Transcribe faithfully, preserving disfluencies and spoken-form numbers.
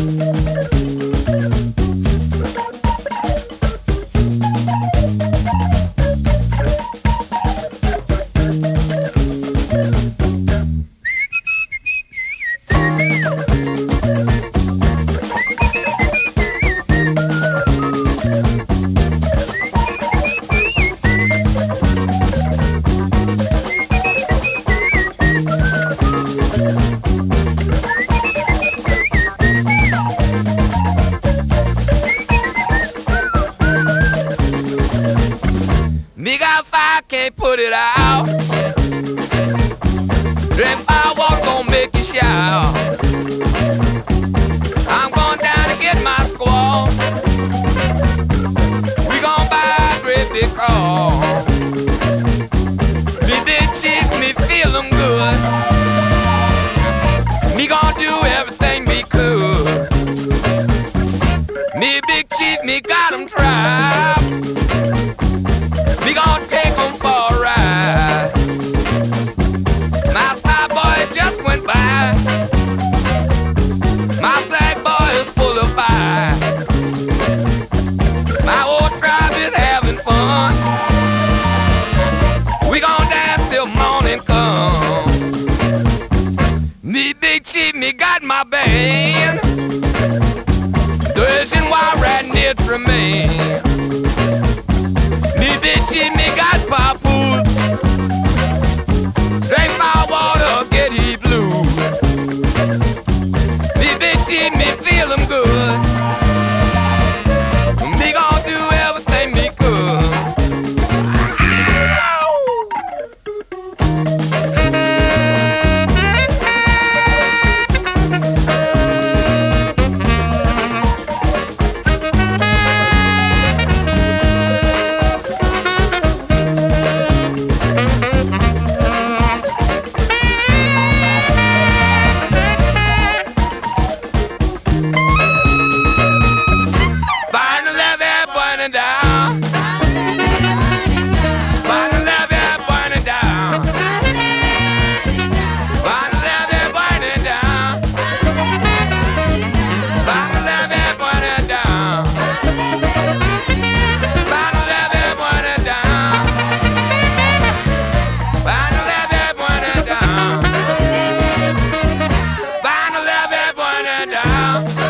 Me got fire, can't put it out. If I walk, gon' make you shout. I'm going down to get my squaw. We gon' buy a great big car. Me big chief, me feel them good. Me gon' do everything me could. Me big chief, me got 'em trapped. We gon' take 'em for a ride. My star boy just went by. My flag boy is full of fire. My old tribe is having fun. We gon' dance till morning come. Me big chief, me got my band. Threshing wild rat near remain. Bitchy, me got papoose. Drink my water, get he blue. Me bitchy, me feel 'em good. Me gon' do everything me could. Down. Find a love that burning down. Find a love that burning down. Find a love that burning down. Find a love that burning down. Find a love that burning down. Find a love that burning down.